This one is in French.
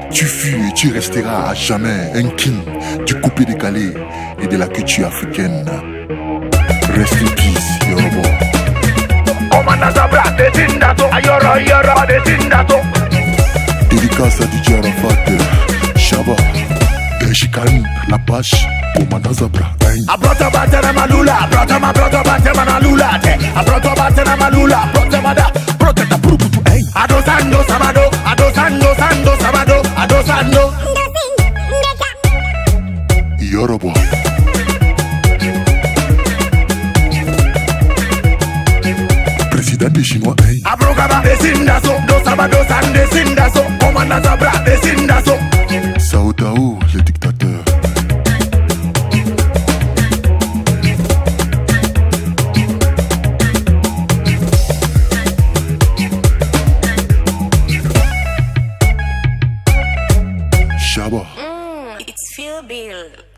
Tu fus et tu resteras à jamais un king du coupé décalé et de la culture africaine. Rest in peace, Yoruba. Dédicace à DJ Arafat, Shaba, Dejikan, La Pache, Komanda Zabra. Abrota batena malula, abrota batena malula, abrota batena malula, abrota mada, proteta puruputu, adosando sabado, adosando sando sabado, adosando. Yoruba. Président des Chinois, Abrogaba desindaso, do sabado san desindaso, Komanda Zabra desindaso. Sao Dao, le dictateur. Shaba. It's Phil Bill.